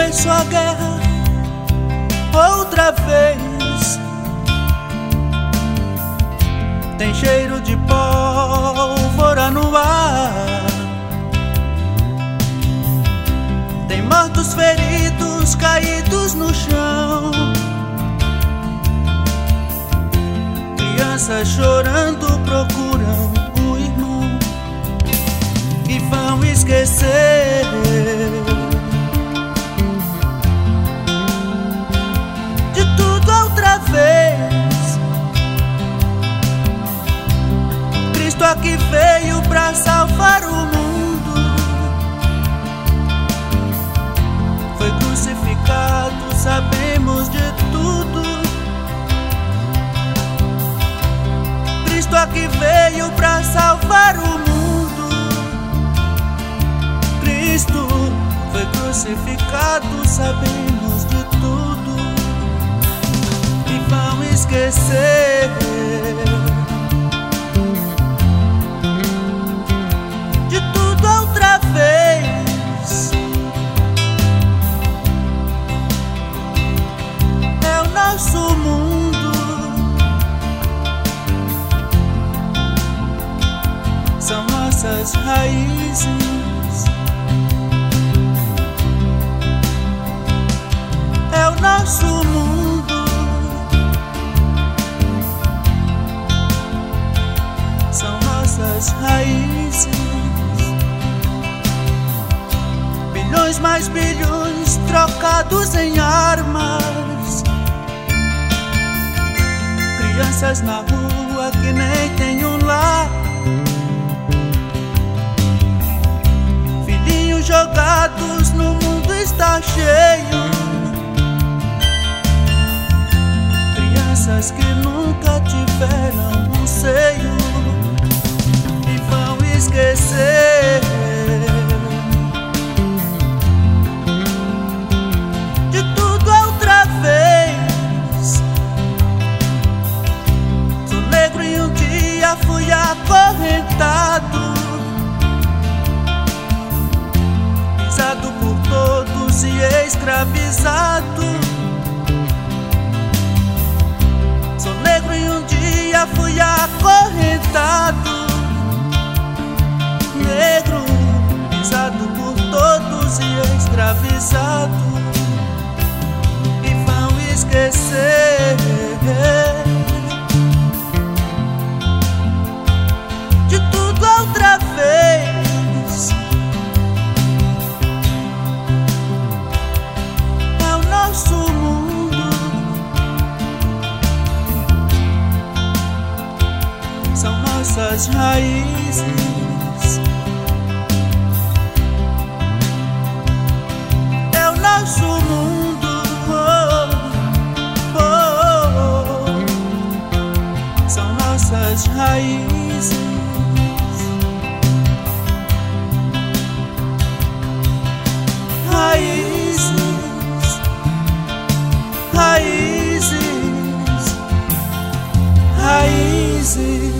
começo a guerra outra vez. Tem cheiro de pólvora no ar, tem mortos, feridos, caídos no chão, crianças chorando procuram o irmão e vão esquecer de tudo outra vez. Cristo aqui veio pra salvar o mundo, foi crucificado, sabemos de tudo. Cristo aqui veio pra salvar o mundo. Cristo foi crucificado, sabemos de tudo. E vão esquecer de tudo outra vez. É o nosso mundo, são nossas raízes. É o nosso mundo, são nossas raízes. Bilhões mais bilhões trocados em armas, crianças na rua que nem tem um lar, filhinhos jogados no mundo está cheio, crianças que nunca tiveram um seio e vão esquecer de tudo outra vez. Sou negro e um dia fui acorrentado, pisado por todos e escravizado. Sou negro e um dia fui acorrentado, negro, pisado por todos e escravizado. E vão esquecer de tudo outra vez. É o nosso mundo, são nossas raízes. É o nosso mundo, são nossas raízes. Raízes, raízes, raízes.